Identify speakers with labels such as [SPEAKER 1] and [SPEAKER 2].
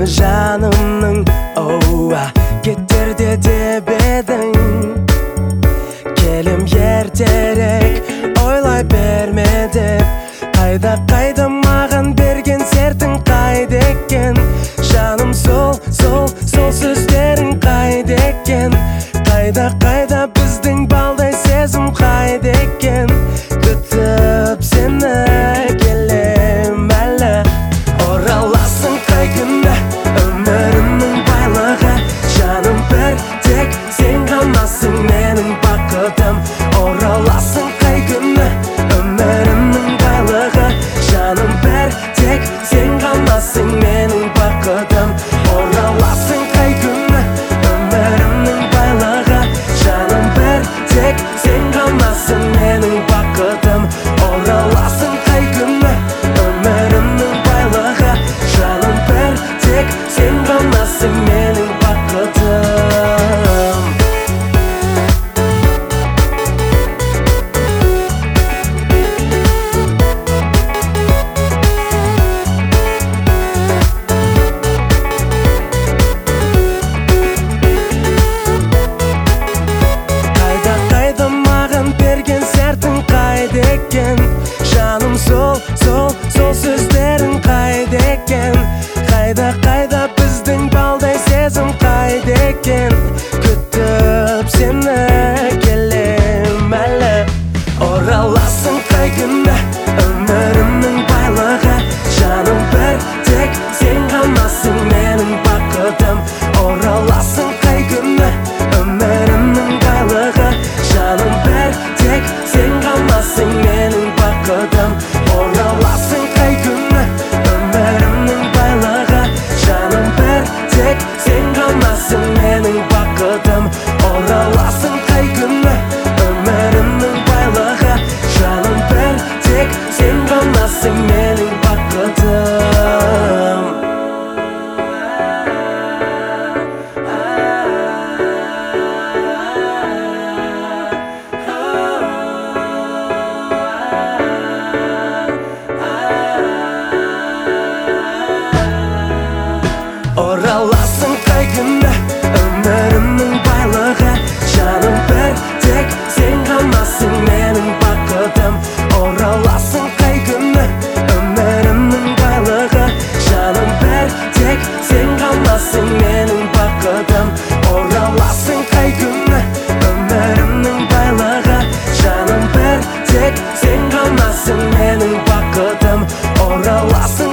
[SPEAKER 1] жанымның оуа кетерде деп едің. Келім ертерек ойлай берме деп. Қайда маған берген сертің қайда екен? Жаным сол сөздерің қайда екен? Қайда біздің балдай сезім қайда екен? Күтіп сені келем әлі. Ораласың қай күні өмірімнің байлығы? Жаным бір тек сен ғанасың менің бақытым. Ораласың қай күні өмірімнің байлығы? Жаным бір тек сен ғанасың менің бақытым. Ораласың қай күні өмірімнің байлығы? Жаным бір тек сен ғанасың менің бақытым. Ораласың қай күні өмірімнің байлығы? Жаным бір тек сен ғанасың менің бақытым. Қайда маған берген сертің қайда екен? Жаным сол сөздерің қайда екен? Қайда біздің балдай сезім қайда екен? Күтіп сені келем әлі. Ораласың қай күні өмірімнің байлығы? Жаным бір тек сен ғанасың менің бақытым. Ораласың қай күні өмірімнің байлығы? Жаным бір тек сен ғанасың менің бақытым. Ораласың қай күні өмірімнің байлығы? Жаным бір тек сен ғанасың менің бақытым. Ораласың қай күні өмірімнің байлығы? Жаным бір тек сен ғанасың менің бақытым. Ораласың қай күні өмірімнің байлығы? Жаным бір тек сен ғанасың менің бақытым. Ораласың қай күні өмірімнің байлығы? Жаным бір тек сен ғанасың менің бақытым. Ораласың қай күні өмірімнің байлығы? Жаным бір тек сен ғанасың менің бақытым. Ораласың